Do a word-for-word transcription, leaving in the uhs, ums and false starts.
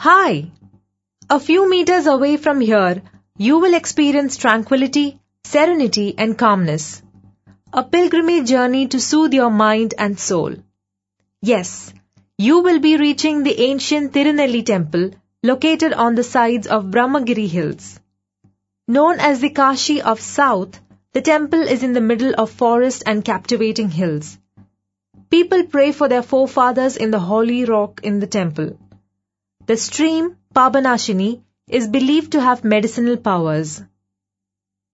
Hi! A few meters away from here, you will experience tranquility, serenity and calmness. A pilgrimage journey to soothe your mind and soul. Yes, you will be reaching the ancient Tirunelli temple located on the sides of Brahmagiri hills. Known as the Kashi of South, the temple is in the middle of forest and captivating hills. People pray for their forefathers in the holy rock in the temple. The stream, Pabanashini, is believed to have medicinal powers.